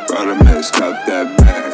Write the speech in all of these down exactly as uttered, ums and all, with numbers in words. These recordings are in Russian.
Brother man, stop that bag.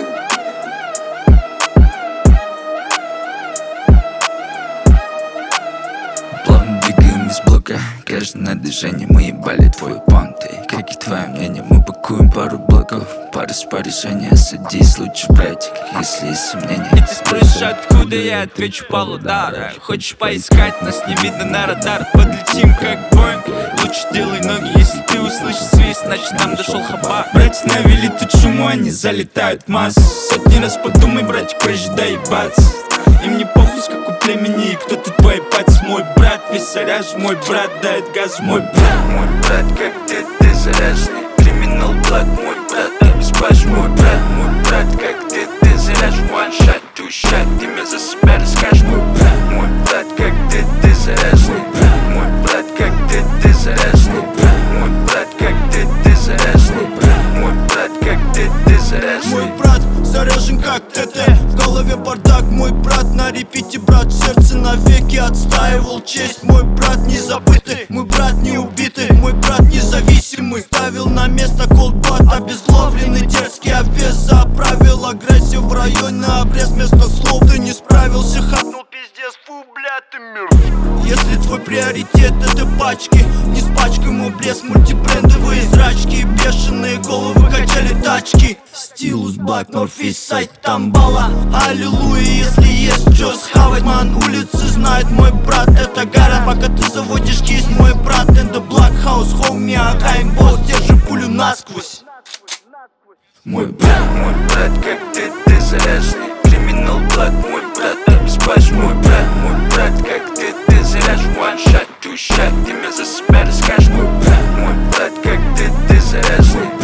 Плавно двигаем из блока, каждое движение мы ебали твою понты. Как и твое мнение, мы пакуем пару блоков, пару распоряжения. Садись лучше, братик, если есть сомнения. И ты спросишь, откуда я отвечу полудара. Хочешь поискать, нас не видно на радар. Подлетим как Боинг, лучше делай ноги. Если ты услышишь свист, значит нам дошел хабар. Братья навели тут шуму, они залетают в массу. Сотни раз подумай, братик, прежде доебаться. Им не похуй, с какой племени и кто тут твой пац. Мой брат, весь заряж, мой брат дает газ. Мой брат, мой брат, как ты, ты заряженный криминал, блад. Мой брат, ты беспаш, мой брат, мой брат, как ты, ты заряж. One shot, two shot, ты мне за себя расскажешь. Мой брат, мой брат, как ты, ты заряженный. Мой брат, как ты, ты заряженный. Мой брат, как ты, ты заряженный. Мой брат, как ты, ты заряженный. Мой брат заряжен как ТТ, в голове бардак. Мой брат на репите, брат, сердце навеки отстаивал честь. Мой брат не забытый, мой брат не убитый, мой брат независимый. Ставил на место колдбат, обезглавленный дерзкий обвес. Заправил агрессию в районе, обрез вместо слов. Ты не справился, хапнул пиздец, фу, бля, ты мертв. Если твой приоритет это пачки, не с пачкой мой блеск, мультибрендовые зрачки. Бешеные головы качали тачки. Стилус, Black, North East Side, Тамбала. Аллилуйя, если есть чё схавать. Ман, улицы знает мой брат, это город. Пока ты заводишь кисть, мой брат. In the Black House, homie, агаем босс. Держи пулю насквозь. Мой брат, мой брат, как ты, ты заряженный криминал, блад. Мой брат, ты беспаш, мой брат, мой брат, как ты, ты заряжен. One shot, two shot, ты мне за себя расскажешь. Мой брат, мой брат, как ты, ты заряженный.